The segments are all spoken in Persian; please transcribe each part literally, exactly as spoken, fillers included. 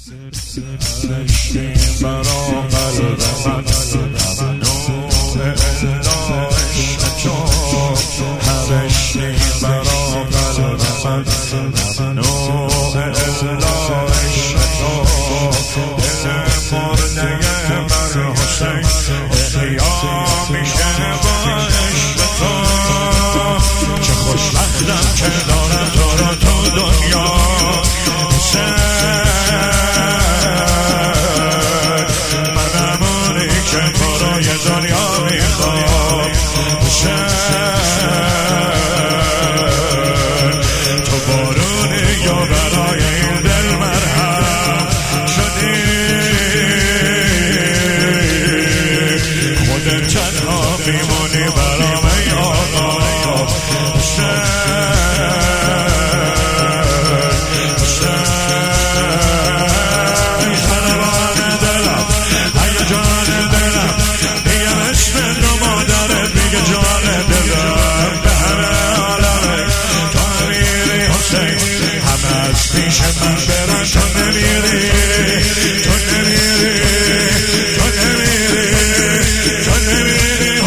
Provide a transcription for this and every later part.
عشقی برا قلب من ممنوع الا عشق تو هر عشقی برا قلب من ممنوع الا عشق تو دل مرده من حسین احیا میشه با عشق تو چه خوشبختم که دارم تو را تو دنیا دنیا میخوام تو بارونی یا برای این دل مرهم شدی خودت تنها میمونی برام ای آقا پیش من برن تو نمیری تو نمیری تو نمیری تو نمیری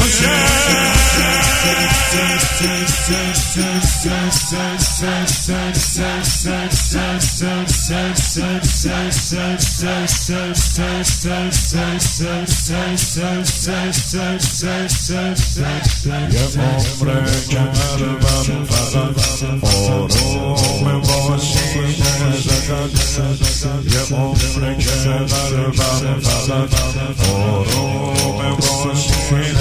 یه عمر کردم فقط آروم باشی یه عمر که قلبم فقط آروم باشی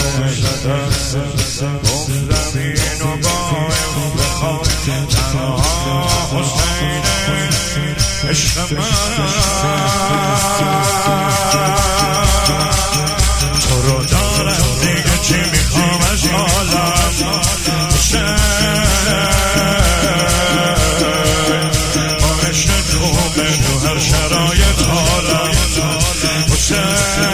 گفتم اینو با افتخار تنها حسین عشق من تو رو دارم دیگه چی میخوام از عالم تو هر شرایط حالم حسین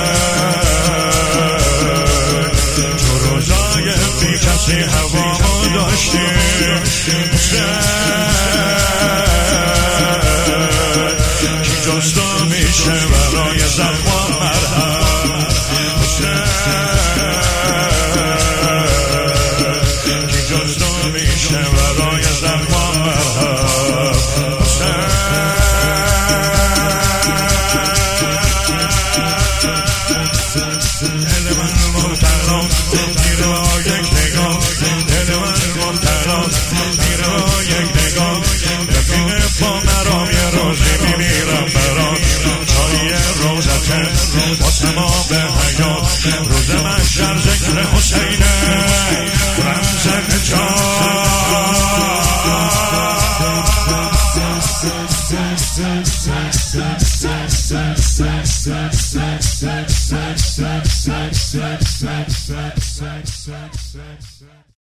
تو روزای بی کسی هوامو داشتی حسین کی جز تو میشه برای زخمم مرهم حسین کی جز تو میشه برای زخمم مرهم روز محشر ذکر حسینه رمز نجات